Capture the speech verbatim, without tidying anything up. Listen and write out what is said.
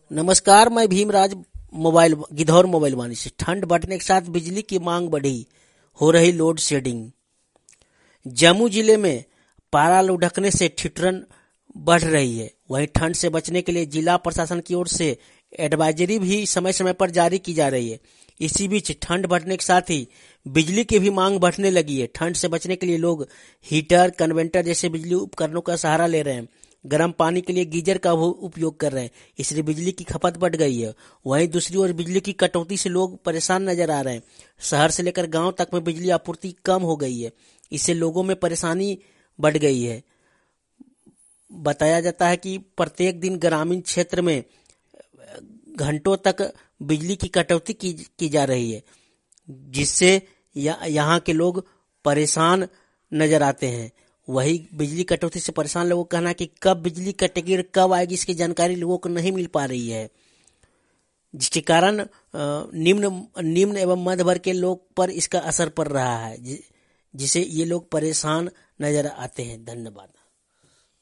नमस्कार, मैं Bhimraj mobile Gidhaur mobile Vaani से। ठंड बढ़ने के साथ बिजली की मांग बढ़ी, हो रही लोड शेडिंग। जम्मू जिले में पारा लुढ़कने से ठिठुरन बढ़ रही है। वहीं ठंड से बचने के लिए जिला प्रशासन की ओर से एडवाइजरी भी समय समय पर जारी की जा रही है। इसी बीच ठंड बढ़ने के साथ ही बिजली की भी मांग बढ़ने लगी है। ठंड से बचने के लिए लोग हीटर, कन्वेंटर जैसे बिजली उपकरणों का सहारा ले रहे हैं। गर्म पानी के लिए गीजर का वो उपयोग कर रहे हैं, इसलिए बिजली की खपत बढ़ गई है। वहीं दूसरी ओर बिजली की कटौती से लोग परेशान नजर आ रहे हैं। शहर से लेकर गांव तक में बिजली आपूर्ति कम हो गई है, इससे लोगों में परेशानी बढ़ गई है। बताया जाता है कि प्रत्येक दिन ग्रामीण क्षेत्र में घंटों तक बिजली की कटौती की, की जा रही है, जिससे यहाँ के लोग परेशान नजर आते हैं। वही बिजली कटौती से परेशान लोगों का कहना है कि कब बिजली कटेगी और कब आएगी, इसकी जानकारी लोगों को नहीं मिल पा रही है, जिसके कारण निम्न निम्न एवं मध्य वर्ग के लोग पर इसका असर पड़ रहा है, जिसे ये लोग परेशान नजर आते हैं। धन्यवाद।